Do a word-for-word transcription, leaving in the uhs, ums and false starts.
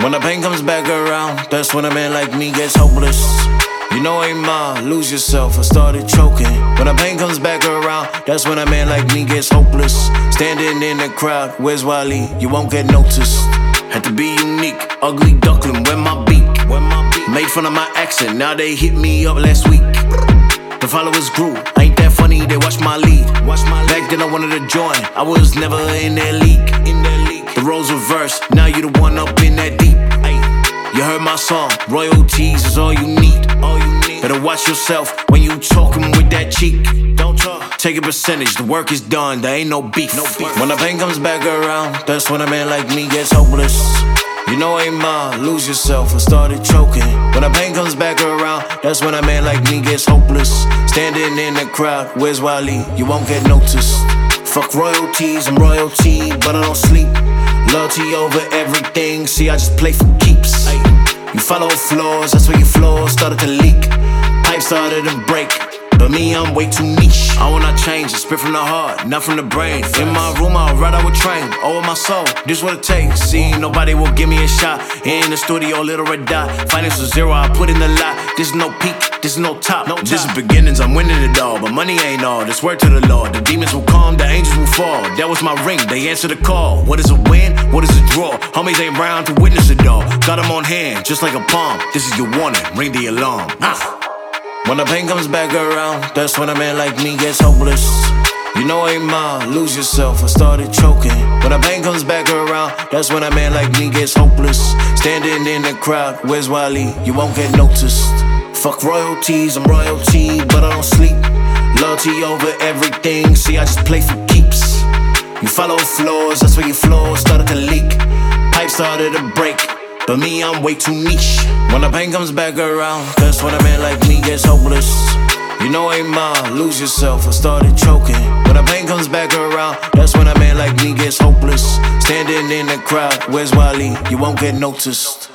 When the pain comes back around, that's when a man like me gets hopeless. You know, ain't ma, lose yourself, I started choking. When the pain comes back around, that's when a man like me gets hopeless. Standing in the crowd, where's Wally? You won't get noticed. Had to be unique, ugly duckling, where my beak? Where my beak? Made fun of my accent, now they hit me up last week. The followers grew, ain't that funny, they watch my lead. Watch my lead. Back then I wanted to join, I was never in their league. In their league. The roles reversed, now you the one up in that deep. Ay. You heard my song, royalties is all you need. All you need. Better watch yourself when you talking with that cheek. Don't talk. Take a percentage, the work is done, there ain't no beef. No beef. When the pain comes back around, that's when a man like me gets hopeless. You know, ain't ma, lose yourself, I started choking. When the pain comes back around, that's when a man like me gets hopeless. Standing in the crowd, where's Wally? You won't get noticed. Fuck royalties, I'm royalty, but I don't sleep. Loyalty over everything, see I just play for keeps. You follow floors, that's where your floors started to leak. Pipes started to break, but me, I'm way too niche. I will not change, I spit from the heart, not from the brain. In my room, I'll ride out with train. Over my soul, this what it takes. See, nobody will give me a shot. In the studio, little red dot. Financial zero, I put in the lot. This is no peak, this is no top. No this is beginnings, I'm winning it all. But money ain't all, this word to the Lord. The demons will come, the angels will fall. That was my ring, they answer the call. What is a win? What is a draw? Homies ain't round to witness it all. Got them on hand, just like a palm. This is your warning, ring the alarm. Ah. When the pain comes back around, that's when a man like me gets hopeless. You know, ain't ma, lose yourself, I started choking. When the pain comes back around, that's when a man like me gets hopeless. Standing in the crowd, where's Wally? You won't get noticed. Fuck royalties, I'm royalty, but I don't sleep. Loyalty over everything, see I just play for keeps. You follow floors, that's where your floors started to leak. Pipes started to break, but me, I'm way too niche. When the pain comes back around, that's when a man like me gets hopeless. You know, ain't ma, lose yourself, I started choking. When the pain comes back around, that's when a man like me gets hopeless. Standing in the crowd, where's Wally? You won't get noticed.